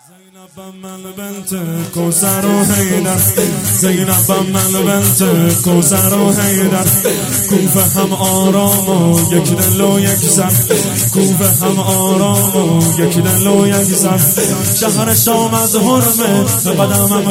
زینب من بنت کوثر و حیدر، زینب من بنت کوثر و حیدر، کوفه هم آرام و یک دل و یک سر، کوفه هم آرام و یک دل و یک سر، شهر شام از حرمه قدمم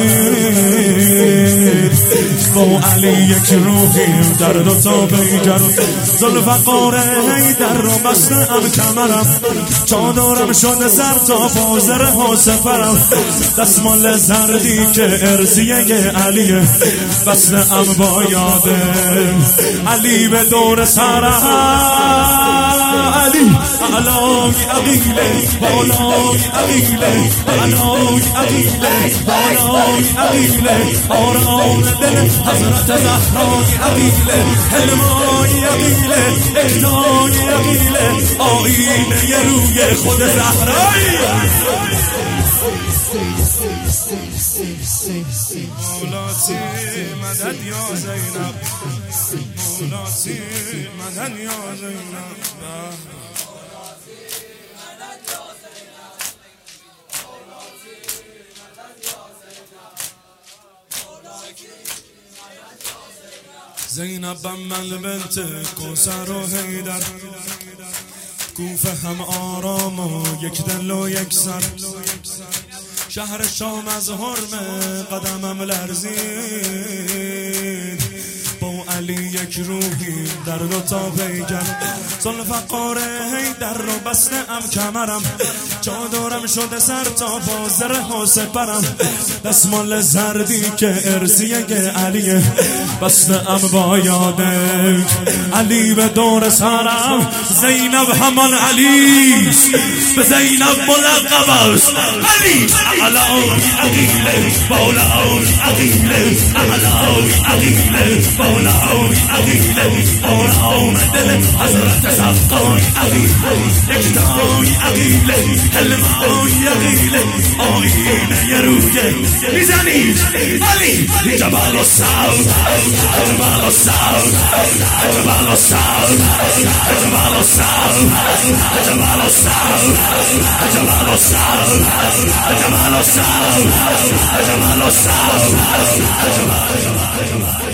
لرزید، با علی یک روحیم در دو تا پیکر، ذوالفقار حیدر رو بستم کمرم، چادرم شده سر تا پا زره و سپرم، دستمال زردی که ارزیه علیه، بستم با یاده علی به دور سرم، علی علای عقیله بالای عقیله، علای عقیله بالای عقیله، آرام دل حضرت زهرای عقیله، حلمای عقیله اکتای عقیله، آینه روی خود زهرایی. مولاتی مدد یا زینب، مولاتی مدد یا زینب، زینب من بنت کوثر و حیدر، کوفه هم آرام و یک دل و یک سر، شهر شام از حرمه قدمم لرزید، با علی یک روحی در دو تا پیکر، ذوالفقار حیدر رو بستم کمرم، چادرم شده سر تا پا زره و سپرم، دستمال زردی که ارزیه علیه، بستم با یاده علی به دور سرم، زینب همان علیست به زینب ملقب است، علی علای عقیله بالای عقیله، علای عقیله بالای عقیله، آرام دل حضرت زهرای عقیله، اکتای عقیله حلمای عقیله، آینه روی میزنید علی جبل الصبر، جبل الصبر، جبل الصبر، جبل الصبر، جبل الصبر، جبل الصبر، جبل الصبر، جبل الصبر،